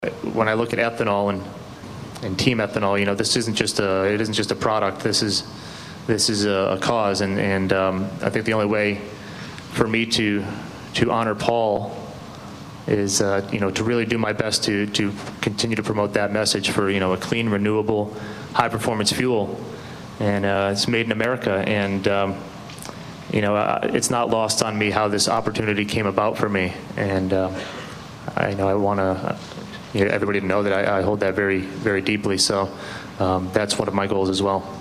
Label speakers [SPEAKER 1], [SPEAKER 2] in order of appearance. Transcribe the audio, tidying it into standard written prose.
[SPEAKER 1] when I look at ethanol and team ethanol, you know, this isn't just a product. This is a cause, and I think the only way for me to honor Paul is you know, to really do my best to continue to promote that message for, you know, a clean, renewable, high performance fuel, and it's made in America. And you know, it's not lost on me how this opportunity came about for me, and I know I want to, you know, everybody to know that I hold that very, very deeply. So that's one of my goals as well.